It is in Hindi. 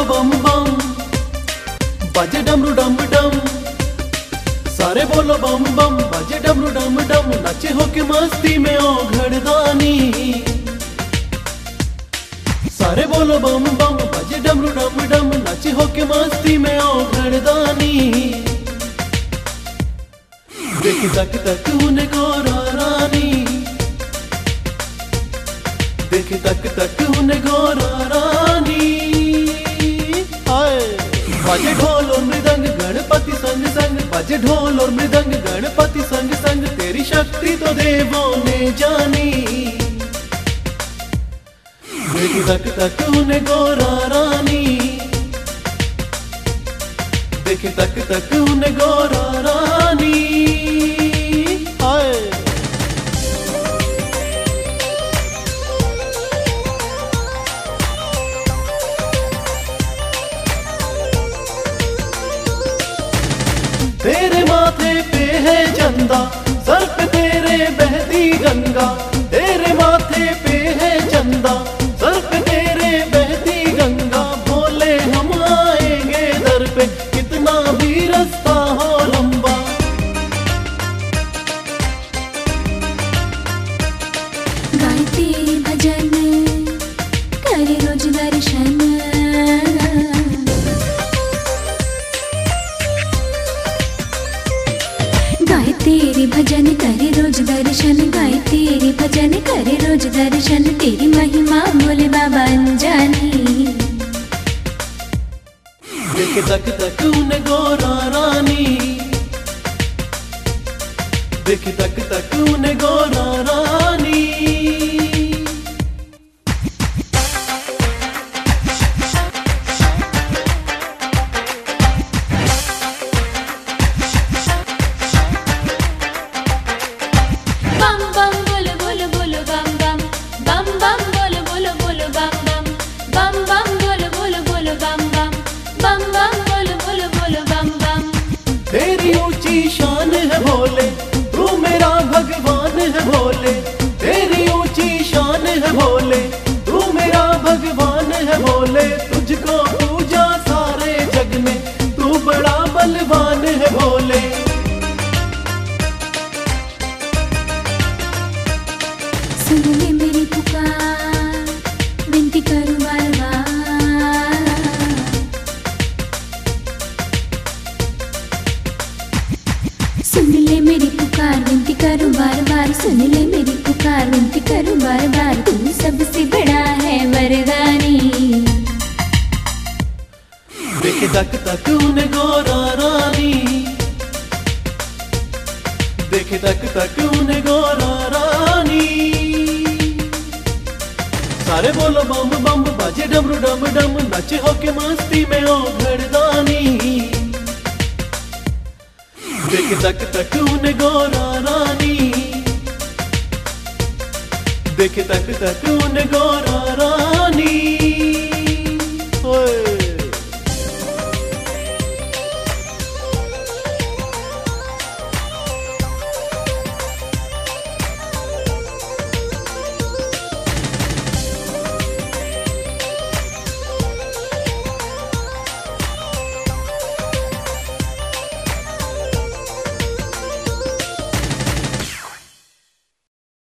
बम बम, बाजे डमरू डम डम। सारे बोलो बम बम, बाजे डमरू डम डम। नाचे हो के मस्ती में ओ घड़दानी। सारे बोलो बम बम, बाजे डमरू डम डम। नाचे हो के मस्ती में ओ घड़दानी। देख तक तक उन्हें गोरा रानी, देख तक तक उन्हें गोरा रानी। बाजे ढोल और मृदंग गणपति संग संग, बाजे ढोल और मृदंग गणपति संग संग। तेरी शक्ति तो देवों ने जानी। देख तक तक उन्हें गोरा रानी, देख तक तक उन्हें गोरा रानी। तेरे माथे पे है चंदा, सर पे तेरे बहती गंगा। तेरे माथे पे है चंदा, सर पे तेरे बहती गंगा। बोले हम आएंगे दर पे, कितना भी रास्ता हो लंबा। गाते भजन करे रोज दर्शन, गाए तेरे भजन करे रोज दर्शन, गाए तेरे भजन करे रोज दर्शन। तेरी महिमा बोले बाबा अनजानी। देख तक तक उन्हें गोरा रानी, देख तक तक उन्हें गोरा रानी। बम बम बोलो बोलो बोलो बम बम, बम बम बोलो बोलो बोलो बम बम, बम बम बोलो बोलो बोलो बम बम, बम बम बोलो बोलो बोलो बम बम। तेरी ऊंची शान है भोले, तू मेरा भगवान है भोले। तेरी ऊंची शान है भोले, तू मेरा भगवान है भोले। तुझको पूजा सारे जग में, तू बड़ा बलवान है भोले। सुन ले मेरी पुकार, विनती करूं बार बार। सुन ले मेरी पुकार, विनती करूं बार बार। सुन ले मेरी पुकार, विनती करूं बार बार। तू सबसे बड़ा है वरदानी। देख तक तक उन्हें गोरा रानी, देख तक तक उन्हें गोरा रानी। सारे बोलो बम बम, बाजे डमरू डम डम। नाचे हो के मस्ती में ओ घड़दानी। देख तक तक उन्हें गोरा रानी, देख तक तक उन्हें गोरा रानी। ओए